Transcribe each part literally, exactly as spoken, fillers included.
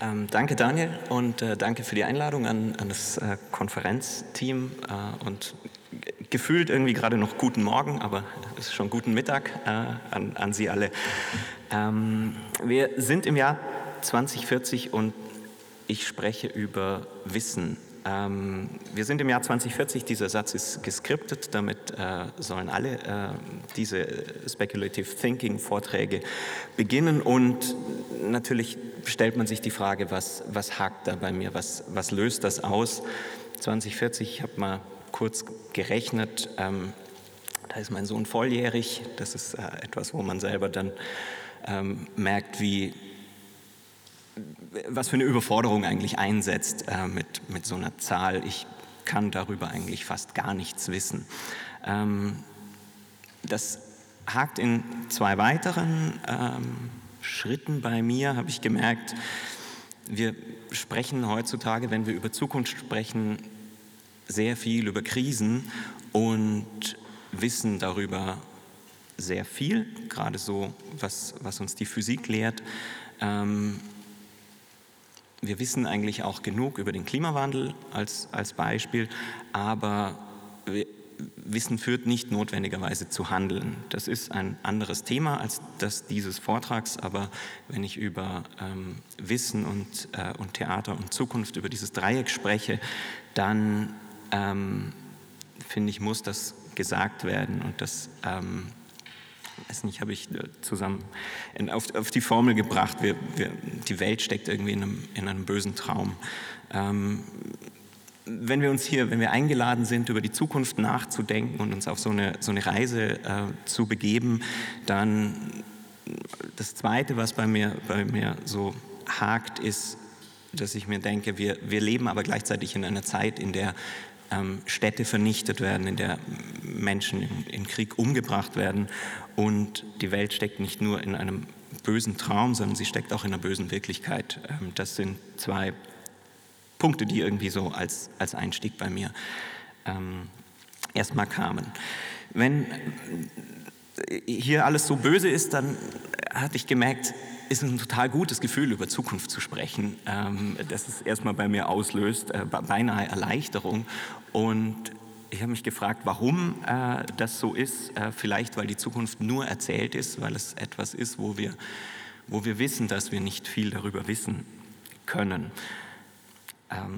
Ähm, danke Daniel und äh, danke für die Einladung an, an das äh, Konferenzteam äh, und g- gefühlt irgendwie gerade noch guten Morgen, aber es ist schon guten Mittag äh, an, an Sie alle. Ähm, wir sind im Jahr zwanzig vierzig und ich spreche über Wissen. Ähm, wir sind im Jahr zwanzig vierzig, dieser Satz ist geskriptet, damit äh, sollen alle äh, diese Speculative Thinking Vorträge beginnen und natürlich stellt man sich die Frage, was, was hakt da bei mir, was, was löst das aus? zwanzig vierzig, ich habe mal kurz gerechnet, ähm, da ist mein Sohn volljährig, das ist äh, etwas, wo man selber dann ähm, merkt, wie was für eine Überforderung eigentlich einsetzt äh, mit, mit so einer Zahl. Ich kann darüber eigentlich fast gar nichts wissen. Ähm, das hakt in zwei weiteren ähm, Schritten bei mir, habe ich gemerkt. Wir sprechen heutzutage, wenn wir über Zukunft sprechen, sehr viel über Krisen und wissen darüber sehr viel, gerade so, was, was uns die Physik lehrt. Ähm, Wir wissen eigentlich auch genug über den Klimawandel als, als Beispiel, aber Wissen führt nicht notwendigerweise zu Handeln. Das ist ein anderes Thema als das dieses Vortrags, aber wenn ich über ähm, Wissen und, äh, und Theater und Zukunft, über dieses Dreieck spreche, dann ähm, finde ich, muss das gesagt werden und das ähm, weiß nicht, habe ich zusammen in, auf, auf die Formel gebracht, wir, wir, die Welt steckt irgendwie in einem, in einem bösen Traum. Ähm, wenn wir uns hier, wenn wir eingeladen sind, über die Zukunft nachzudenken und uns auf so eine, so eine Reise äh, zu begeben, dann das Zweite, was bei mir, bei mir so hakt, ist, dass ich mir denke, wir, wir leben aber gleichzeitig in einer Zeit, in der ähm, Städte vernichtet werden, in der Menschen in, in Krieg umgebracht werden und die Welt steckt nicht nur in einem bösen Traum, sondern sie steckt auch in einer bösen Wirklichkeit. Ähm, das sind zwei Punkte, die irgendwie so als, als Einstieg bei mir ähm, erstmal kamen. Wenn hier alles so böse ist, dann hatte ich gemerkt, ist ein total gutes Gefühl, über Zukunft zu sprechen, ähm, das es erstmal bei mir auslöst, äh, beinahe Erleichterung. Und ich habe mich gefragt, warum äh, das so ist. Äh, vielleicht, weil die Zukunft nur erzählt ist, weil es etwas ist, wo wir, wo wir wissen, dass wir nicht viel darüber wissen können. Ähm,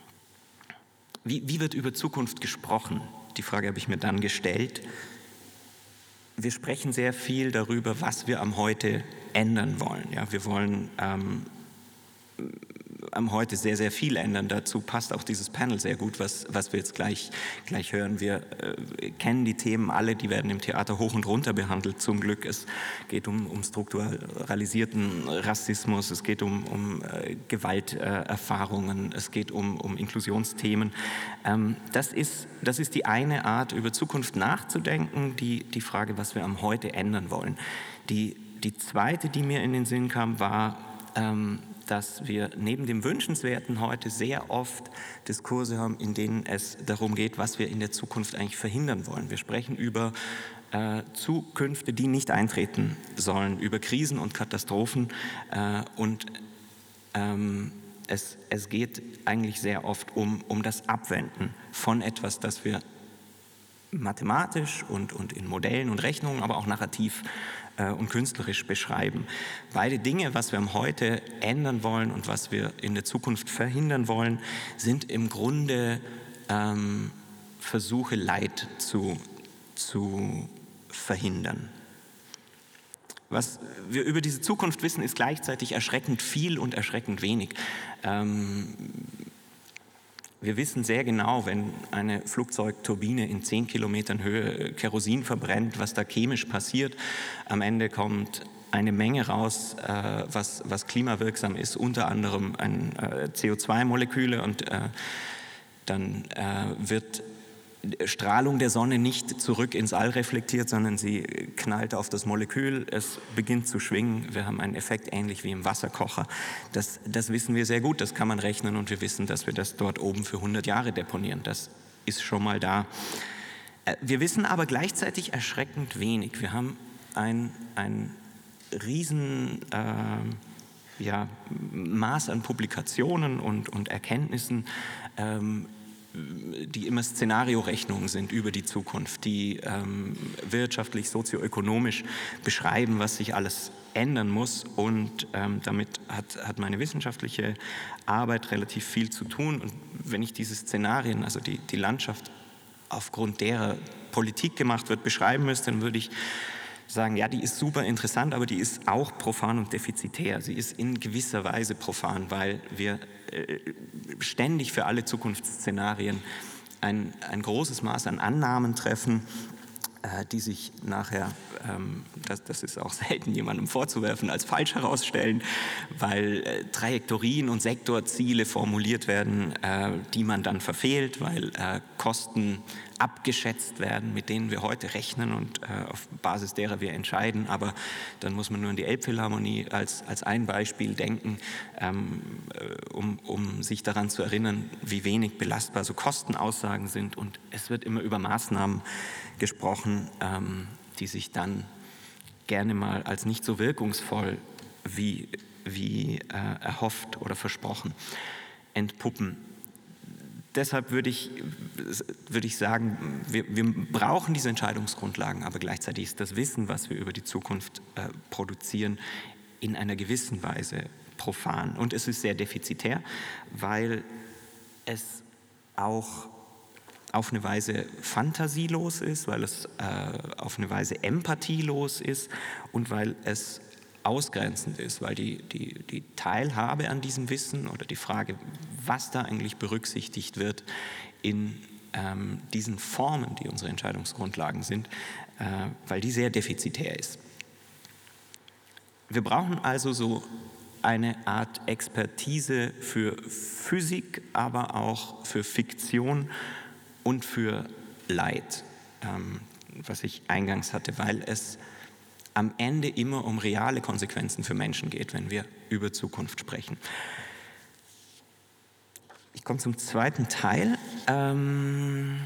wie, wie wird über Zukunft gesprochen? Die Frage habe ich mir dann gestellt. Wir sprechen sehr viel darüber, was wir am Heute ändern wollen. Ja, wir wollen ähm, am Heute sehr, sehr viel ändern. Dazu passt auch dieses Panel sehr gut, was, was wir jetzt gleich, gleich hören. Wir äh, kennen die Themen alle, die werden im Theater hoch und runter behandelt, zum Glück. Es geht um, um strukturalisierten Rassismus, es geht um, um äh, Gewalterfahrungen, äh, es geht um, um Inklusionsthemen. Ähm, das ist, das ist die eine Art, über Zukunft nachzudenken, die, die Frage, was wir am Heute ändern wollen. Die, die zweite, die mir in den Sinn kam, war, ähm, dass wir neben dem Wünschenswerten heute sehr oft Diskurse haben, in denen es darum geht, was wir in der Zukunft eigentlich verhindern wollen. Wir sprechen über äh, Zukünfte, die nicht eintreten sollen, über Krisen und Katastrophen äh, und ähm, es, es geht eigentlich sehr oft um, um das Abwenden von etwas, das wir mathematisch und, und in Modellen und Rechnungen, aber auch narrativ äh, und künstlerisch beschreiben. Beide Dinge, was wir am Heute ändern wollen und was wir in der Zukunft verhindern wollen, sind im Grunde ähm, Versuche, Leid zu, zu verhindern. Was wir über diese Zukunft wissen, ist gleichzeitig erschreckend viel und erschreckend wenig. Ähm, Wir wissen sehr genau, wenn eine Flugzeugturbine in zehn Kilometern Höhe Kerosin verbrennt, was da chemisch passiert. Am Ende kommt eine Menge raus, äh, was, was klimawirksam ist, unter anderem ein äh, C O zwei Moleküle und äh, dann äh, wird Strahlung der Sonne nicht zurück ins All reflektiert, sondern sie knallt auf das Molekül, es beginnt zu schwingen. Wir haben einen Effekt ähnlich wie im Wasserkocher. Das, das wissen wir sehr gut, das kann man rechnen und wir wissen, dass wir das dort oben für hundert Jahre deponieren. Das ist schon mal da. Wir wissen aber gleichzeitig erschreckend wenig. Wir haben ein, ein riesen... Äh, ja, Maß an Publikationen und, und Erkenntnissen, ähm, die immer Szenariorechnungen sind über die Zukunft, die ähm, wirtschaftlich, sozioökonomisch beschreiben, was sich alles ändern muss. Und ähm, damit hat, hat meine wissenschaftliche Arbeit relativ viel zu tun. Und wenn ich diese Szenarien, also die, die Landschaft, aufgrund derer Politik gemacht wird, beschreiben müsste, dann würde ich sagen, ja, die ist super interessant, aber die ist auch profan und defizitär. Sie ist in gewisser Weise profan, weil wir äh, ständig für alle Zukunftsszenarien ein, ein großes Maß an Annahmen treffen, äh, die sich nachher, ähm, das, das ist auch selten jemandem vorzuwerfen, als falsch herausstellen, weil äh, Trajektorien und Sektorziele formuliert werden, äh, die man dann verfehlt, weil äh, Kosten abgeschätzt werden, mit denen wir heute rechnen und äh, auf Basis derer wir entscheiden. Aber dann muss man nur an die Elbphilharmonie als, als ein Beispiel denken, ähm, äh, um, um sich daran zu erinnern, wie wenig belastbar so Kostenaussagen sind. Und es wird immer über Maßnahmen gesprochen, ähm, die sich dann gerne mal als nicht so wirkungsvoll wie, wie äh, erhofft oder versprochen entpuppen. Deshalb würde ich, würde ich sagen, wir, wir brauchen diese Entscheidungsgrundlagen, aber gleichzeitig ist das Wissen, was wir über die Zukunft äh, produzieren, in einer gewissen Weise profan. Und es ist sehr defizitär, weil es auch auf eine Weise fantasielos ist, weil es äh, auf eine Weise empathielos ist und weil es ausgrenzend ist, weil die, die, die Teilhabe an diesem Wissen oder die Frage, was da eigentlich berücksichtigt wird in ähm, diesen Formen, die unsere Entscheidungsgrundlagen sind, äh, weil die sehr defizitär ist. Wir brauchen also so eine Art Expertise für Physik, aber auch für Fiktion und für Leid, ähm, was ich eingangs hatte, weil es am Ende immer um reale Konsequenzen für Menschen geht, wenn wir über Zukunft sprechen. Ich komme zum zweiten Teil. Ähm,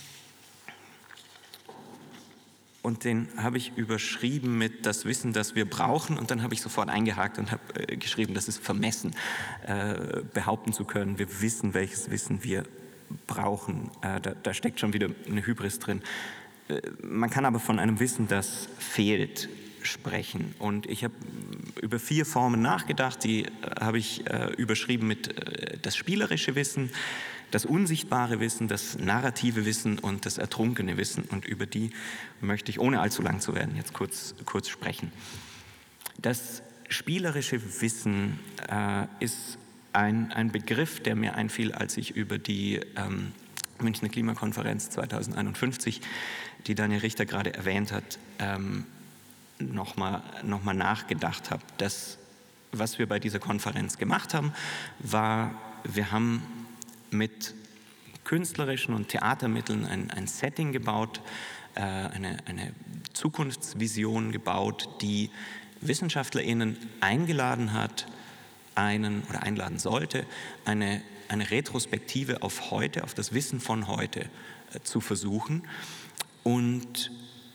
und den habe ich überschrieben mit das Wissen, das wir brauchen. Und dann habe ich sofort eingehakt und habe äh, geschrieben, das ist vermessen, äh, behaupten zu können, wir wissen, welches Wissen wir brauchen. Äh, da, da steckt schon wieder eine Hybris drin. Man kann aber von einem Wissen, das fehlt, sprechen. Und ich habe über vier Formen nachgedacht, die habe ich äh, überschrieben mit äh, das spielerische Wissen, das unsichtbare Wissen, das narrative Wissen und das ertrunkene Wissen. Und über die möchte ich, ohne allzu lang zu werden, jetzt kurz, kurz sprechen. Das spielerische Wissen äh, ist ein, ein Begriff, der mir einfiel, als ich über die ähm, Münchner Klimakonferenz zweitausendeinundfünfzig, die Daniel Richter gerade erwähnt hat, ähm, nochmal noch mal nachgedacht habe. Das, was wir bei dieser Konferenz gemacht haben, war, wir haben mit künstlerischen und Theatermitteln ein, ein Setting gebaut, äh, eine, eine Zukunftsvision gebaut, die WissenschaftlerInnen eingeladen hat, einen oder einladen sollte, eine eine Retrospektive auf heute, auf das Wissen von heute äh, zu versuchen. Und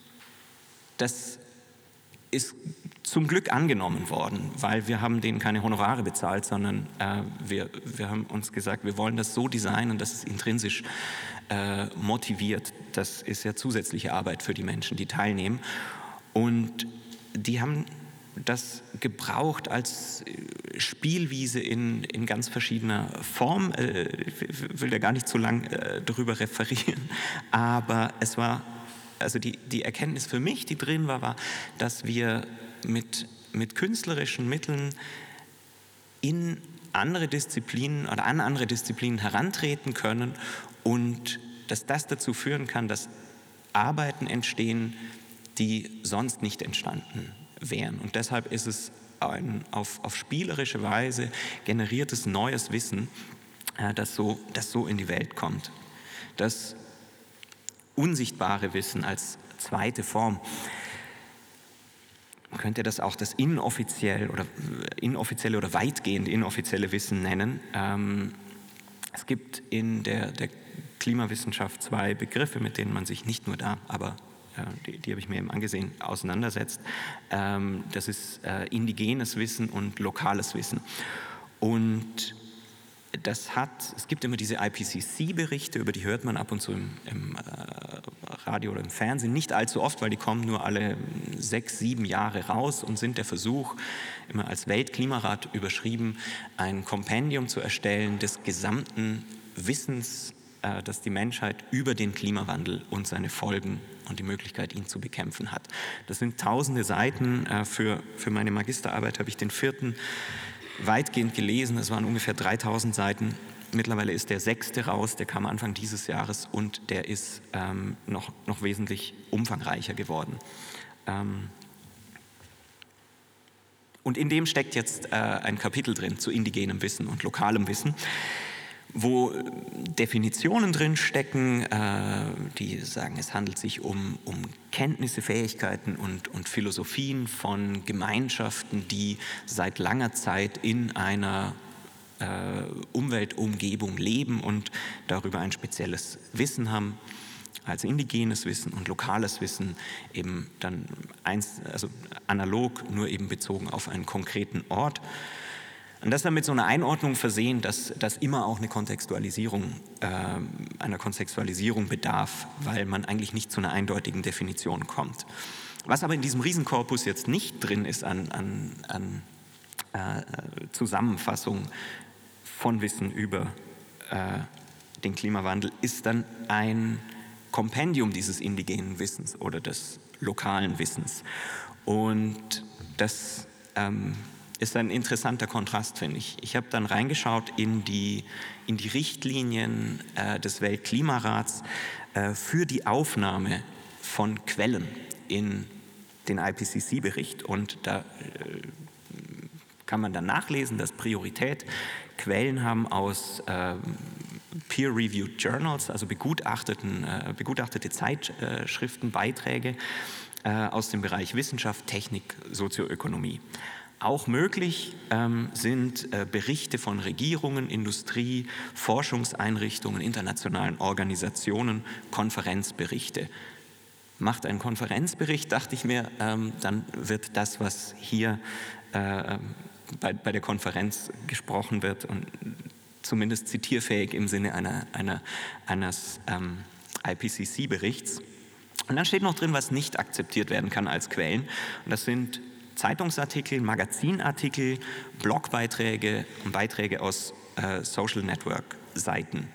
das ist zum Glück angenommen worden, weil wir haben denen keine Honorare bezahlt, sondern äh, wir, wir haben uns gesagt, wir wollen das so designen, dass es intrinsisch äh, motiviert. Das ist ja zusätzliche Arbeit für die Menschen, die teilnehmen. Und die haben das gebraucht als Spielwiese in, in ganz verschiedener Form. Ich will da gar nicht zu lang darüber referieren, aber es war, also die, die Erkenntnis für mich, die drin war, war, dass wir mit, mit künstlerischen Mitteln in andere Disziplinen oder an andere Disziplinen herantreten können und dass das dazu führen kann, dass Arbeiten entstehen, die sonst nicht entstanden wären. Und deshalb ist es ein auf, auf spielerische Weise generiertes neues Wissen, äh, das, so, das so in die Welt kommt. Das unsichtbare Wissen als zweite Form, man könnte das auch das inoffiziell oder inoffizielle oder weitgehend inoffizielle Wissen nennen. Ähm, es gibt in der, der Klimawissenschaft zwei Begriffe, mit denen man sich nicht nur da, aber die, die habe ich mir eben angesehen, auseinandersetzt. Ähm, das ist äh, indigenes Wissen und lokales Wissen. Und das hat, es gibt immer diese I P C C-Berichte, über die hört man ab und zu im, im äh, Radio oder im Fernsehen, nicht allzu oft, weil die kommen nur alle sechs, sieben Jahre raus und sind der Versuch, immer als Weltklimarat überschrieben, ein Kompendium zu erstellen des gesamten Wissens, äh, das die Menschheit über den Klimawandel und seine Folgen und die Möglichkeit, ihn zu bekämpfen hat. Das sind tausende Seiten. Äh, für, für meine Magisterarbeit habe ich den vierten weitgehend gelesen, es waren ungefähr dreitausend Seiten. Mittlerweile ist der sechste raus, der kam Anfang dieses Jahres und der ist ähm, noch, noch wesentlich umfangreicher geworden. Ähm und in dem steckt jetzt äh, ein Kapitel drin zu indigenem Wissen und lokalem Wissen, wo Definitionen drin stecken, äh, die sagen, es handelt sich um, um Kenntnisse, Fähigkeiten und, und Philosophien von Gemeinschaften, die seit langer Zeit in einer äh, Umweltumgebung leben und darüber ein spezielles Wissen haben, also indigenes Wissen und lokales Wissen eben dann eins, also analog, nur eben bezogen auf einen konkreten Ort. Und das dann mit so einer Einordnung versehen, dass das immer auch eine Kontextualisierung, äh, einer Kontextualisierung bedarf, weil man eigentlich nicht zu einer eindeutigen Definition kommt. Was aber in diesem Riesenkorpus jetzt nicht drin ist an, an, an äh, Zusammenfassung von Wissen über äh, den Klimawandel, ist dann ein Kompendium dieses indigenen Wissens oder des lokalen Wissens. Und das ähm, ist ein interessanter Kontrast, finde ich. Ich habe dann reingeschaut in die, in die Richtlinien äh, des Weltklimarats äh, für die Aufnahme von Quellen in den I P C C-Bericht. Und da äh, kann man dann nachlesen, dass Priorität Quellen haben aus äh, Peer-Reviewed Journals, also begutachteten, äh, begutachtete Zeitschriften, Beiträge äh, aus dem Bereich Wissenschaft, Technik, Sozioökonomie. Auch möglich ähm, sind äh, Berichte von Regierungen, Industrie, Forschungseinrichtungen, internationalen Organisationen, Konferenzberichte. Macht ein Konferenzbericht, dachte ich mir, ähm, dann wird das, was hier äh, bei, bei der Konferenz gesprochen wird, und zumindest zitierfähig im Sinne einer, einer, eines ähm, I P C C-Berichts. Und dann steht noch drin, was nicht akzeptiert werden kann als Quellen. Und das sind Zeitungsartikel, Magazinartikel, Blogbeiträge und Beiträge aus äh, Social Network Seiten.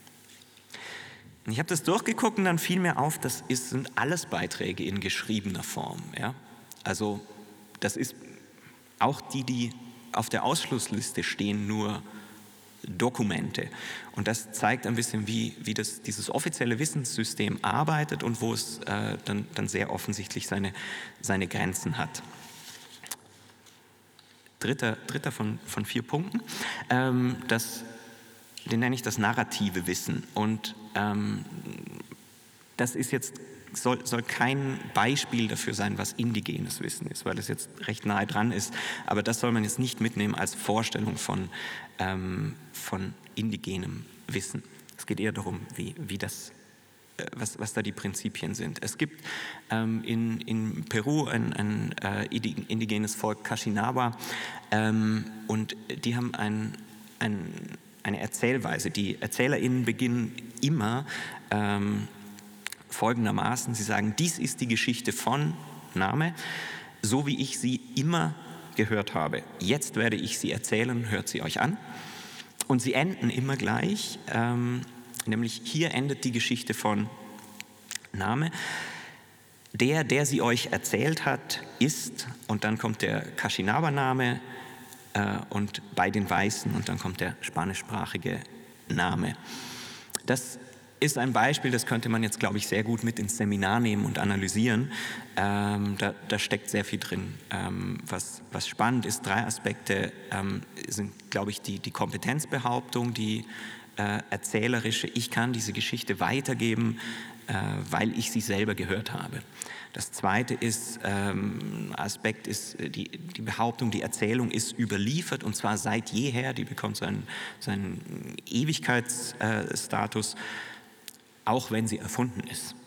Und ich habe das durchgeguckt und dann fiel mir auf, das ist, sind alles Beiträge in geschriebener Form. Ja? Also das ist auch die, die auf der Ausschlussliste stehen, nur Dokumente. Und das zeigt ein bisschen, wie, wie das, dieses offizielle Wissenssystem arbeitet und wo es äh, dann, dann sehr offensichtlich seine, seine Grenzen hat. Dritter, dritter von, von vier Punkten, ähm, das, den nenne ich das narrative Wissen. Und ähm, das ist jetzt, soll, soll kein Beispiel dafür sein, was indigenes Wissen ist, weil es jetzt recht nahe dran ist. Aber das soll man jetzt nicht mitnehmen als Vorstellung von, ähm, von indigenem Wissen. Es geht eher darum, wie, wie das Was, was da die Prinzipien sind. Es gibt ähm, in, in Peru ein, ein äh, indigenes Volk, Kashinaba, ähm, und die haben ein, ein, eine Erzählweise. Die ErzählerInnen beginnen immer ähm, folgendermaßen, sie sagen, dies ist die Geschichte von Name, so wie ich sie immer gehört habe. Jetzt werde ich sie erzählen, hört sie euch an. Und sie enden immer gleich, ähm, nämlich hier endet die Geschichte von Name. Der, der sie euch erzählt hat, ist, und dann kommt der Kashinaba-Name äh, und bei den Weißen, und dann kommt der spanischsprachige Name. Das ist ein Beispiel, das könnte man jetzt, glaube ich, sehr gut mit ins Seminar nehmen und analysieren. Ähm, da, da steckt sehr viel drin. Ähm, was, was spannend ist, drei Aspekte ähm, sind, glaube ich, die, die Kompetenzbehauptung, die Äh, erzählerische, ich kann diese Geschichte weitergeben, äh, weil ich sie selber gehört habe. Das zweite ist, ähm, Aspekt ist die, die Behauptung, die Erzählung ist überliefert und zwar seit jeher, die bekommt seinen, seinen Ewigkeitsstatus, äh, auch wenn sie erfunden ist.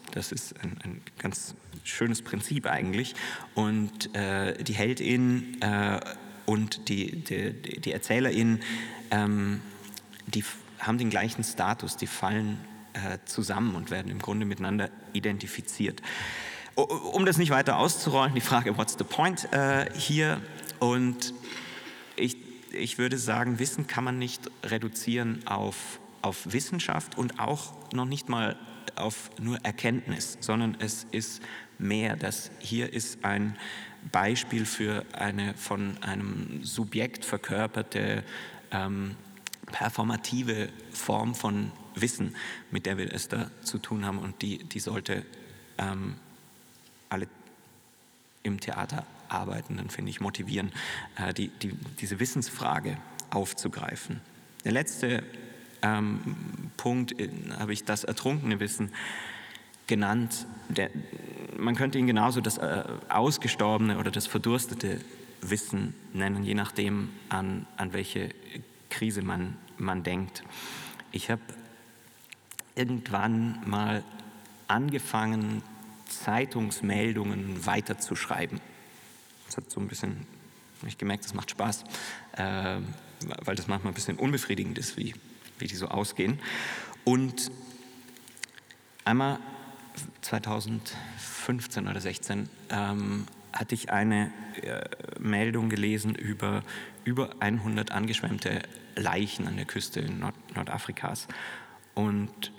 Das ist ein, ein ganz schönes Prinzip eigentlich. Und äh, die Heldin äh, und die, die, die Erzählerin, ähm, die haben den gleichen Status, die fallen äh, zusammen und werden im Grunde miteinander identifiziert. Um das nicht weiter auszurollen, die Frage, what's the point äh, hier? Und ich, ich würde sagen, Wissen kann man nicht reduzieren auf, auf Wissenschaft und auch noch nicht mal auf nur Erkenntnis, sondern es ist mehr. Das hier ist ein Beispiel für eine von einem Subjekt verkörperte ähm, performative Form von Wissen, mit der wir es da zu tun haben, und die, die sollte ähm, alle im Theater Arbeitenden, finde ich, motivieren, äh, die, die, diese Wissensfrage aufzugreifen. Der letzte ähm, Punkt äh, habe ich das ertrunkene Wissen genannt. Der, man könnte ihn genauso das äh, ausgestorbene oder das verdurstete Wissen nennen, je nachdem, an, an welche Krise man, man denkt. Ich habe irgendwann mal angefangen, Zeitungsmeldungen weiterzuschreiben. Das hat so ein bisschen, habe ich gemerkt, das macht Spaß, äh, weil das manchmal ein bisschen unbefriedigend ist, wie, wie die so ausgehen. Und einmal zweitausendfünfzehn oder sechzehn ähm, hatte ich eine äh, Meldung gelesen über über hundert angeschwemmte Leichen an der Küste Nord Nordafrikas. Und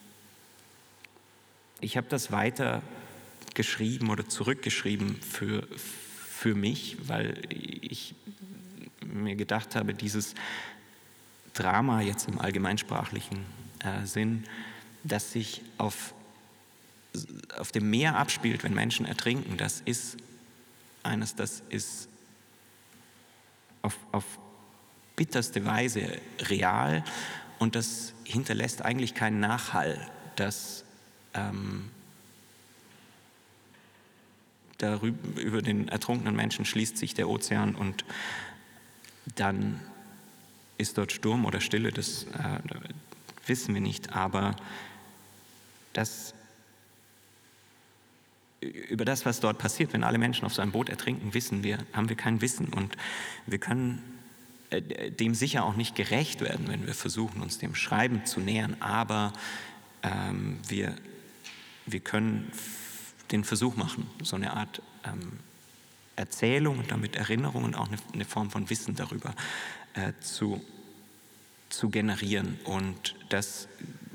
ich habe das weiter geschrieben oder zurückgeschrieben für, für mich, weil ich mir gedacht habe, dieses Drama jetzt im allgemeinsprachlichen äh, Sinn, das sich auf, auf dem Meer abspielt, wenn Menschen ertrinken, das ist eines, das ist auf, auf bitterste Weise real, und das hinterlässt eigentlich keinen Nachhall. Das ähm, darüber, über den ertrunkenen Menschen schließt sich der Ozean und dann ist dort Sturm oder Stille, das äh, wissen wir nicht, aber das, über das, was dort passiert, wenn alle Menschen auf so einem Boot ertrinken, wissen wir, haben wir kein Wissen, und wir können äh, dem sicher auch nicht gerecht werden, wenn wir versuchen, uns dem Schreiben zu nähern, aber ähm, wir, wir können den Versuch machen, so eine Art ähm, Erzählung und damit Erinnerung und auch eine, eine Form von Wissen darüber äh, zu, zu generieren, und das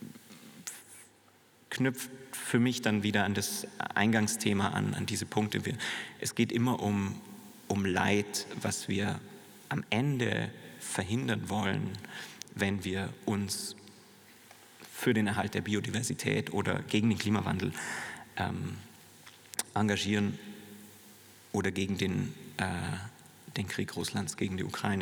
knüpft für mich dann wieder an das Eingangsthema an, an diese Punkte. Wir, es geht immer um, um Leid, was wir am Ende verhindern wollen, wenn wir uns für den Erhalt der Biodiversität oder gegen den Klimawandel ähm, engagieren oder gegen den, äh, den Krieg Russlands gegen die Ukraine.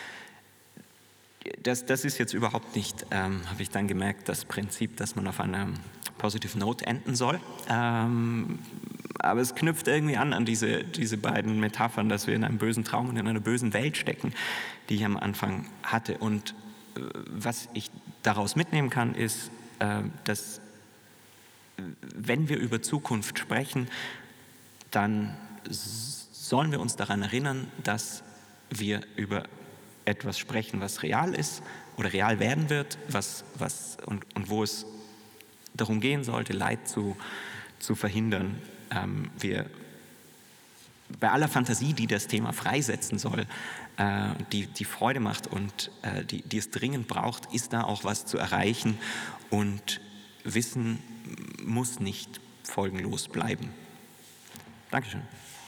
Das, das ist jetzt überhaupt nicht, ähm, habe ich dann gemerkt, das Prinzip, dass man auf einer Positive Note enden soll. Ähm, aber es knüpft irgendwie an an diese, diese beiden Metaphern, dass wir in einem bösen Traum und in einer bösen Welt stecken, die ich am Anfang hatte. Und äh, was ich daraus mitnehmen kann, ist, äh, dass wenn wir über Zukunft sprechen, dann sollen wir uns daran erinnern, dass wir über etwas sprechen, was real ist oder real werden wird, was, was, und, und wo es darum gehen sollte, Leid zu, zu verhindern. Ähm, wir, bei aller Fantasie, die das Thema freisetzen soll, äh, die, die Freude macht und äh, die, die es dringend braucht, ist da auch was zu erreichen, und Wissen muss nicht folgenlos bleiben. Dankeschön.